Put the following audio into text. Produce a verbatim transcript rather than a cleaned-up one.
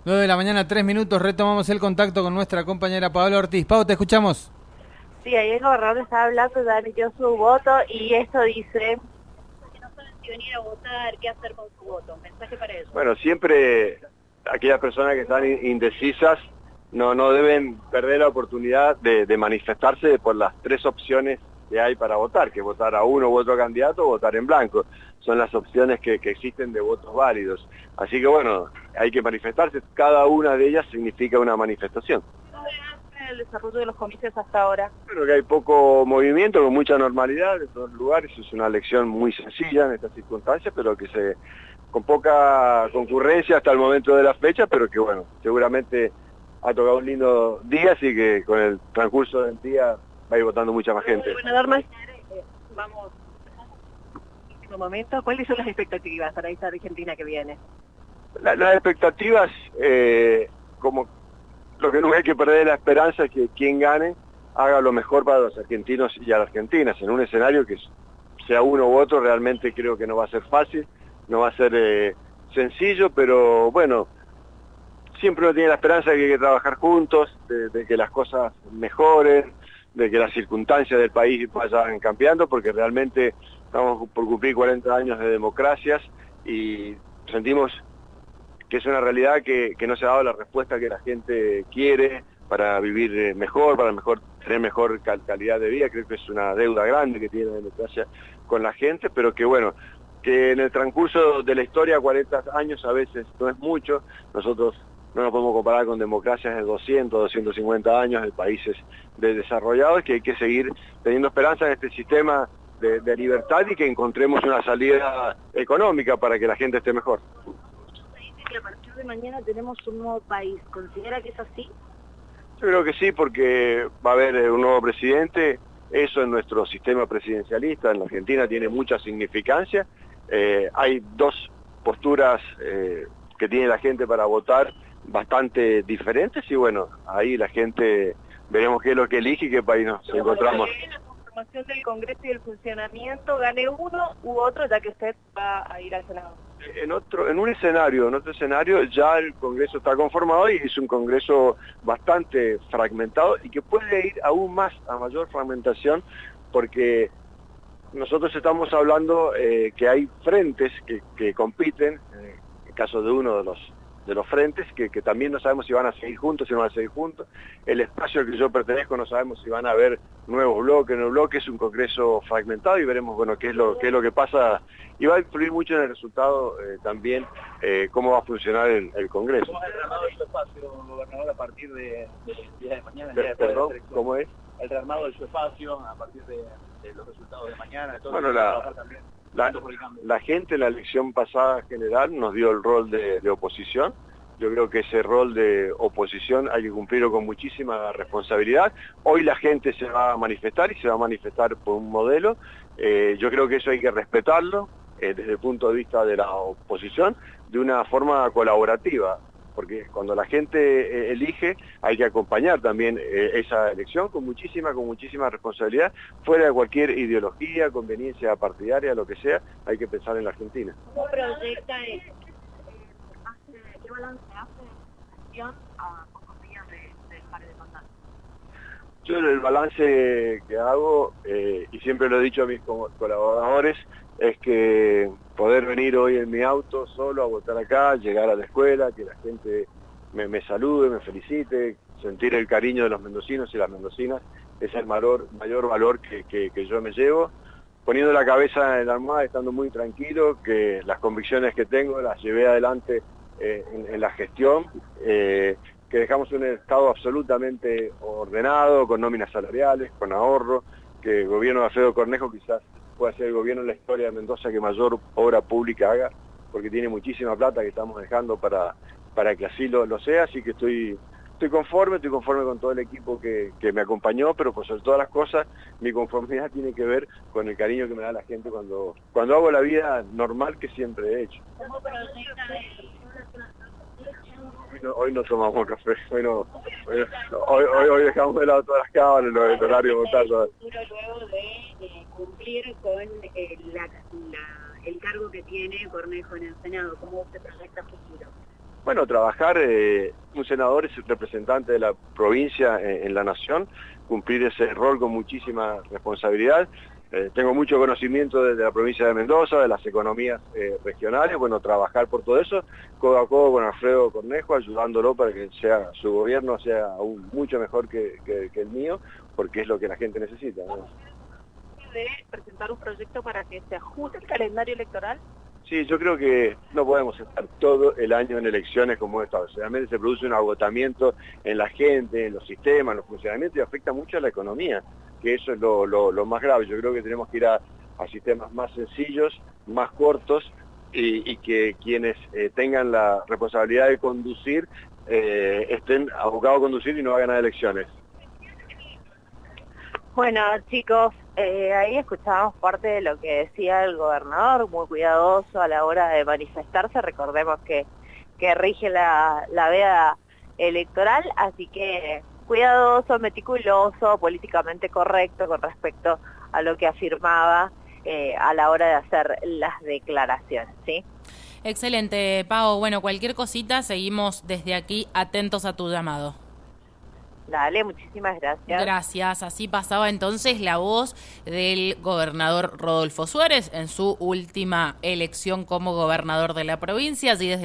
nueve de la mañana, tres minutos, retomamos el contacto con nuestra compañera Paola Ortiz. Pau, te escuchamos. Sí, ahí el gobernador estaba hablando, ya emitió su voto y esto dice que no saben si venir a votar, qué hacer con su voto. Un mensaje para ellos. Bueno, siempre aquellas personas que están indecisas no, no deben perder la oportunidad de, de manifestarse por las tres opciones que hay para votar, que votar a uno u otro candidato o votar en blanco. Son las opciones que, que existen de votos válidos. Así que bueno, hay que manifestarse, cada una de ellas significa una manifestación. ¿Cómo hace el desarrollo de los comicios hasta ahora? Creo que hay poco movimiento, con mucha normalidad en todos los lugares. Es una elección muy sencilla en estas circunstancias, pero que se con poca concurrencia hasta el momento de la fecha, pero que bueno, seguramente ha tocado un lindo día, así que con el transcurso del día va a ir votando mucha más gente. Bueno, Darmas, vamos, último momento, ¿cuáles son las expectativas para esta Argentina que viene? La, las expectativas, eh, como lo que nunca hay que perder la esperanza es que quien gane haga lo mejor para los argentinos y a las argentinas, en un escenario que sea uno u otro, realmente creo que no va a ser fácil, no va a ser eh, sencillo, pero bueno, siempre uno tiene la esperanza de que hay que trabajar juntos, de, de que las cosas mejoren, de que las circunstancias del país vayan cambiando, porque realmente estamos por cumplir cuarenta años de democracias y sentimos que es una realidad que, que no se ha dado la respuesta que la gente quiere para vivir mejor, para mejor tener mejor cal calidad de vida. Creo que es una deuda grande que tiene la democracia con la gente, pero que bueno, que en el transcurso de la historia, cuarenta años a veces no es mucho. Nosotros no nos podemos comparar con democracias de doscientos, doscientos cincuenta años de países de desarrollados, que hay que seguir teniendo esperanza en este sistema de, de libertad y que encontremos una salida económica para que la gente esté mejor. Que a partir de mañana tenemos un nuevo país. ¿Considera que es así? Yo creo que sí, porque va a haber un nuevo presidente. Eso en nuestro sistema presidencialista en la Argentina tiene mucha significancia. Eh, hay dos posturas eh, que tiene la gente para votar bastante diferentes y bueno, ahí la gente veremos qué es lo que elige y qué país nos encontramos. La conformación del Congreso y el funcionamiento, gane uno u otro, ya que usted va a ir al Senado. En otro, en un escenario, en otro escenario ya el Congreso está conformado y es un Congreso bastante fragmentado y que puede ir aún más a mayor fragmentación porque nosotros estamos hablando eh, que hay frentes que, que compiten, en el caso de uno de los de los frentes, que, que también no sabemos si van a seguir juntos, si no van a seguir juntos. El espacio al que yo pertenezco no sabemos si van a haber nuevos bloques, nuevos bloques, es un Congreso fragmentado y veremos bueno qué es lo, qué es lo que pasa y va a influir mucho en el resultado eh, también eh, cómo va a funcionar el, el Congreso. ¿Cómo es el rearmado de su espacio, gobernador, a partir de, del día de mañana? El De, día de perdón, ¿cómo es? El rearmado de su espacio a partir de, de los resultados de mañana. Todo bueno, la, también, la, la gente en la elección pasada general nos dio el rol de, de oposición. Yo creo que ese rol de oposición hay que cumplirlo con muchísima responsabilidad. Hoy la gente se va a manifestar y se va a manifestar por un modelo. Eh, yo creo que eso hay que respetarlo eh, desde el punto de vista de la oposición de una forma colaborativa, porque cuando la gente eh, elige hay que acompañar también eh, esa elección con muchísima, con muchísima responsabilidad, fuera de cualquier ideología, conveniencia partidaria, lo que sea, hay que pensar en la Argentina. ¿Cómo proyecta esto? ¿Qué balance hace gestión a pocos días de, de dejar de pasar? Yo el balance que hago, eh, y siempre lo he dicho a mis colaboradores, es que poder venir hoy en mi auto solo a votar acá, llegar a la escuela, que la gente me, me salude, me felicite, sentir el cariño de los mendocinos y las mendocinas, es el mayor, mayor valor que, que, que yo me llevo. Poniendo la cabeza en la almohada, estando muy tranquilo, que las convicciones que tengo las llevé adelante Eh, en, en la gestión, eh, que dejamos un Estado absolutamente ordenado, con nóminas salariales, con ahorro, que el gobierno de Alfredo Cornejo quizás pueda ser el gobierno en la historia de Mendoza que mayor obra pública haga, porque tiene muchísima plata que estamos dejando para, para que así lo, lo sea, así que estoy, estoy conforme, estoy conforme con todo el equipo que, que me acompañó, pero por sobre todas las cosas, mi conformidad tiene que ver con el cariño que me da la gente cuando, cuando hago la vida normal que siempre he hecho. ¿Cómo proyecta Hoy no, hoy no tomamos café, hoy no, hoy, hoy, hoy, hoy dejamos de lado todas las cámaras, el horario de votar. Luego de eh, cumplir con eh, la, la, el cargo que tiene Cornejo en el Senado, ¿cómo se proyecta futuro? bueno, trabajar, eh, un senador es el representante de la provincia en, en la nación, cumplir ese rol con muchísima responsabilidad. Eh, tengo mucho conocimiento de, de la provincia de Mendoza, de las economías eh, regionales, bueno, trabajar por todo eso, codo a codo con Alfredo Cornejo, ayudándolo para que sea su gobierno sea aún mucho mejor que, que, que el mío, porque es lo que la gente necesita, ¿no? ¿De presentar un proyecto para que se ajuste el calendario electoral? Sí, yo creo que no podemos estar todo el año en elecciones como esta. Realmente se produce un agotamiento en la gente, en los sistemas, en los funcionamientos y afecta mucho a la economía, que eso es lo, lo, lo más grave. Yo creo que tenemos que ir a, a sistemas más sencillos, más cortos y, y que quienes eh, tengan la responsabilidad de conducir eh, estén abocados a conducir y no a ganar elecciones. Bueno, chicos, eh, ahí escuchábamos parte de lo que decía el gobernador, muy cuidadoso a la hora de manifestarse. Recordemos que, que rige la, la veda electoral, así que cuidadoso, meticuloso, políticamente correcto con respecto a lo que afirmaba eh, a la hora de hacer las declaraciones, ¿sí? Excelente, Pau. Bueno, cualquier cosita, seguimos desde aquí atentos a tu llamado. Dale, muchísimas gracias. Gracias. Así pasaba entonces la voz del gobernador Rodolfo Suárez en su última elección como gobernador de la provincia. Allí desde